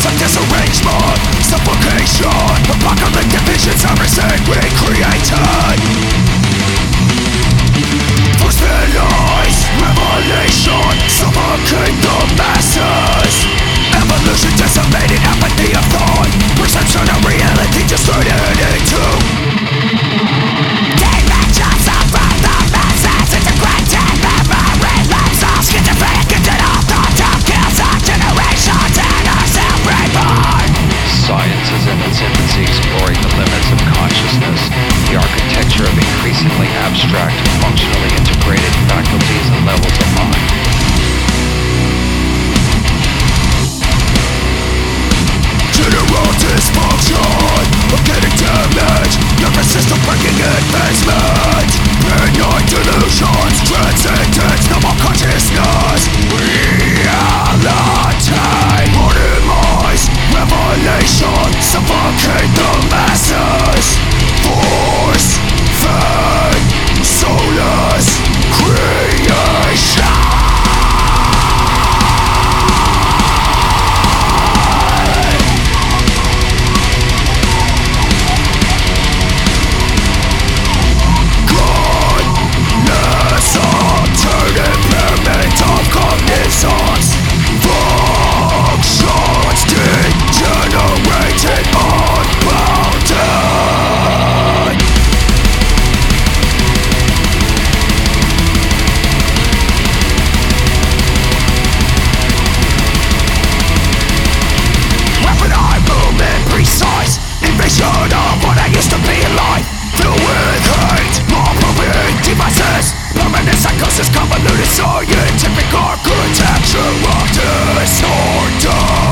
disarrangement, suffocation, apocalyptic visions, everything we created. Force lies, revelation, suffocating the masses. Evolution decimating apathy of thought, perception of reality distorted into dimensions of the masses, integrated memory lives of schizophrenic digital thought to kill some generations and ourselves reborn. Science is in its infancy, exploring the limits of consciousness, the architecture of increasingly abstract, functionally integrated faculties and levels of mind. General dysfunction, getting damage, nervous system breaking advancement. Paranoid delusions, transcendence, normal consciousness. Reality, organized revelation, suffocate the masses. Force, fed, soulless creation. Degenerated, unbounded. Rapid-eye movement, precise invasion of what I used to be in life. Filled with hate, more-proving devices, permanent psychosis, convoluted scientific architecture of disorder.